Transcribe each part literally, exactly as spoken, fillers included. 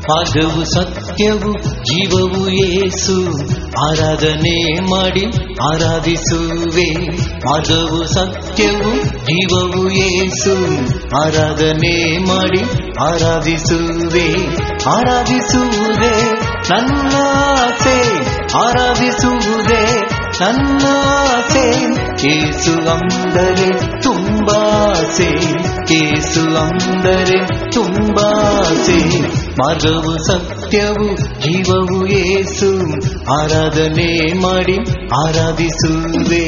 ಮಾರ್ಗವು ಸತ್ಯವು ಜೀವವು ಯೇಸು, ಆರಾಧನೆ ಮಾಡಿ ಆರಾಧಿಸುವೆ. ಮಾರ್ಗವು ಸತ್ಯವು ಜೀವವು ಯೇಸು, ಆರಾಧನೆ ಮಾಡಿ ಆರಾಧಿಸುವೆ. ಆರಾಧಿಸುವುದೇ ನನ್ನ ಆಸೆ, ಆರಾಧಿಸುವುದೇ ನನ್ನ ಆಸೆ. ಯೇಸು ಅಂದರೆ ತುಂಬಾಸೆ, ಯೇಸು ಅಂದರೆ ತುಂಬಾಸೆ. ಮಾರ್ಗವು ಸತ್ಯವು ಜೀವವು ಯೇಸು, ಆರಾಧನೆ ಮಾಡಿ ಆರಾಧಿಸುವೆ.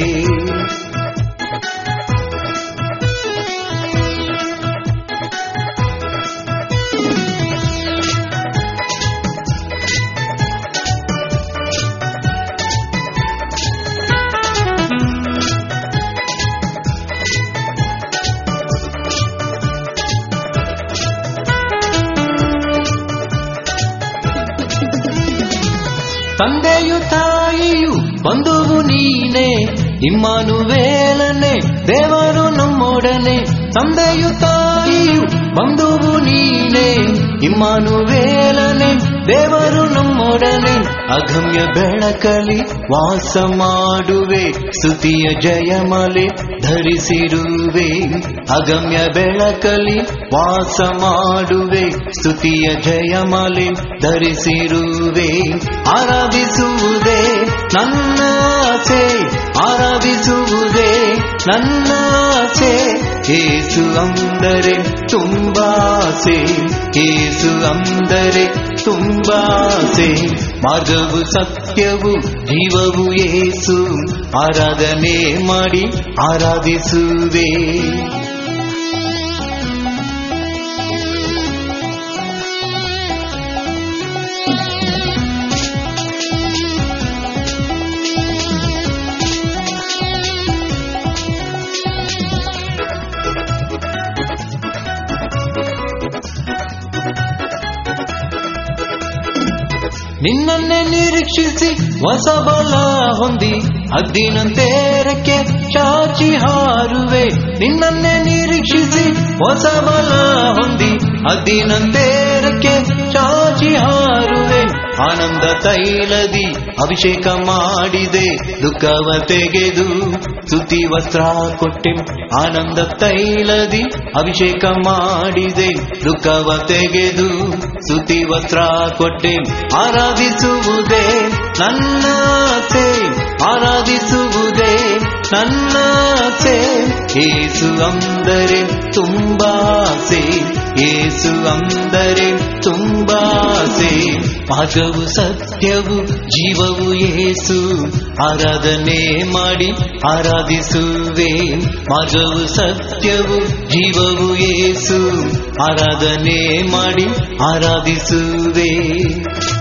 ತಂದೆಯು ತಾಯಿಯು ಬಂಧುವು ನೀನೆ, ಇಮ್ಮಾನುವೇಲನೆ ದೇವರು ನಮ್ಮೊಡನೆ. ತಂದೆಯು ತಾಯಿಯು ಬಂಧುವು ನೀನೆ, ಇಮ್ಮಾನುವೇಲನೆ ದೇವರು ನಮ್ಮೊಡನೆ. ಅಗಮ್ಯ ಬೆಳಕಲಿ ವಾಸ ಮಾಡುವೆ, ಸ್ತುತಿಯ ಜಯಮಾಲೆ ಧರಿಸಿರುವೆ. ಅಗಮ್ಯ ಬೆಳಕಲಿ ವಾಸ ಮಾಡುವೆ, ಸ್ತುತಿಯ ಜಯಮಾಲೆ ಧರಿಸಿರುವೆ. ಆರಾಧಿಸುವುದೇ ನನ್ನ ಆಸೆ, ಆರಾಧಿಸುವುದೇ ನನ್ನ ಆಸೆ. ಯೇಸು ಅಂದರೆ ತುಂಬಾಸೆ, ಯೇಸು ಅಂದರೆ ತುಂಬಾಸೆ. ಮಾರ್ಗವು ಸತ್ಯವು ಜೀವವು ಯೇಸು, ಆರಾಧನೆ ಮಾಡಿ ಆರಾಧಿಸುವೆ. ನಿನ್ನನ್ನೇ ನಿರೀಕ್ಷಿಸಿ ಹೊಸ ಬಲ ಹೊಂದಿ, ಹದ್ದಿನಂತೇರಕ್ಕೆ ಚಾಚಿ ಹಾರುವೆ. ನಿನ್ನನ್ನೇ ನಿರೀಕ್ಷಿಸಿ ಹೊಸ ಬಲ ಹೊಂದಿ, ಹದ್ದಿನಂತೇರಕ್ಕೆ ಚಾಚಿ ಹಾರುವೆ. ಆನಂದ ತೈಲದಿ ಅಭಿಷೇಕ ಮಾಡಿದೆ, ದುಃಖವ ತೆಗೆದು ಸ್ತುತಿ ವಸ್ತ್ರ ಕೊಟ್ಟೆ. ಆನಂದ ತೈಲದಿ ಅಭಿಷೇಕ ಮಾಡಿದೆ, ದುಃಖವ ತೆಗೆದು ಸ್ತುತಿ ವಸ್ತ್ರ ಕೊಟ್ಟೆ. ಆರಾಧಿಸುವುದೇ ನನ್ನ ಆಸೆ, ಆರಾಧಿಸುವುದೇ ನನ್ನ ಆಸೆ. ಯೇಸು ಅಂದರೆ ತುಂಬಾಸೆ, ಯೇಸು ಅಂದರೆ ತುಂಬಾಸೆ. ಮಾರ್ಗವು ಸತ್ಯವು ಜೀವವು ಯೇಸು, ಆರಾಧನೆ ಮಾಡಿ ಆರಾಧಿಸುವೆ. ಮಾರ್ಗವು ಸತ್ಯವು ಜೀವವು ಯೇಸು, ಆರಾಧನೆ ಮಾಡಿ ಆರಾಧಿಸುವೆ.